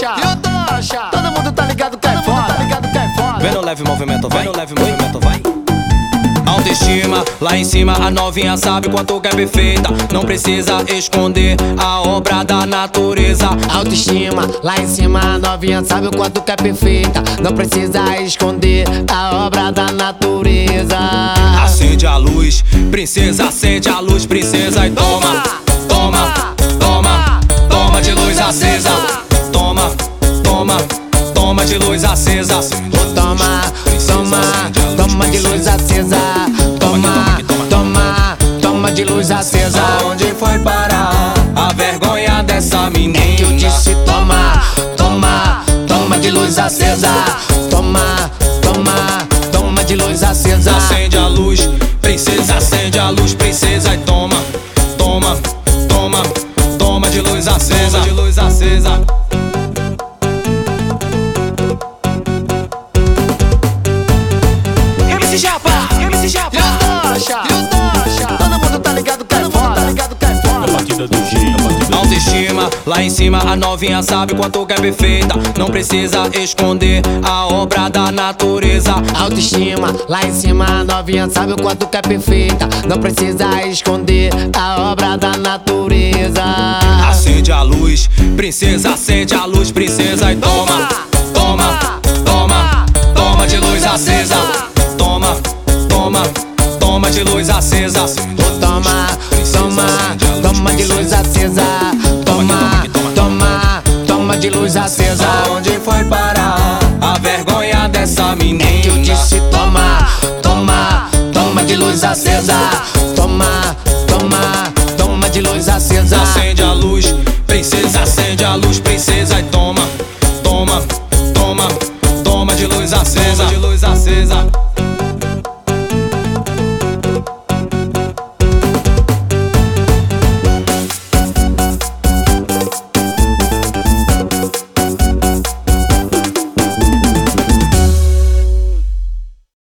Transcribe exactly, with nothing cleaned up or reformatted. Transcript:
tocha, e o tocha. Todo mundo tá ligado que é foda, tá ligado que é foda. Vem no leve movimento, vai no leve movimento, vai. Autoestima, lá em cima a novinha sabe quanto que é perfeita. Não precisa esconder a obra da natureza. Autoestima, lá em cima a novinha sabe o quanto que é perfeita. Não precisa esconder a obra da natureza. Acende a luz, princesa, acende a luz, princesa, e toma, toma, toma, toma de luz acesa. Toma, toma, toma de luz acesa. Toma, toma, toma de luz acesa. Toma, toma, toma de luz acesa. Onde foi parar a vergonha dessa menina? É que eu disse toma, toma, toma de luz acesa. Toma, toma, toma de luz acesa. Acende a luz, princesa, acende a luz, princesa, e toma, toma, toma, toma de luz acesa, de luz acesa. M C Japa, M C Japa, e o tocha, e o tocha. Todo mundo tá ligado que é foda, tá ligado que é foda. Batida do G, Autoestima, lá em cima a novinha sabe quanto que é perfeita. Não precisa esconder a obra da natureza. Autoestima, lá em cima a novinha sabe o quanto que é perfeita. Não precisa esconder a obra da natureza. Acende a luz, princesa, acende a luz, princesa, e toma, toma, toma, toma de luz acesa. Toma, toma, toma de luz acesa. Toma, toma, toma de luz acesa. Toma, toma, toma de luz acesa. Onde foi parar a vergonha dessa menina? É que eu disse toma, toma, toma de luz acesa. Toma, toma, toma de luz acesa. Acende a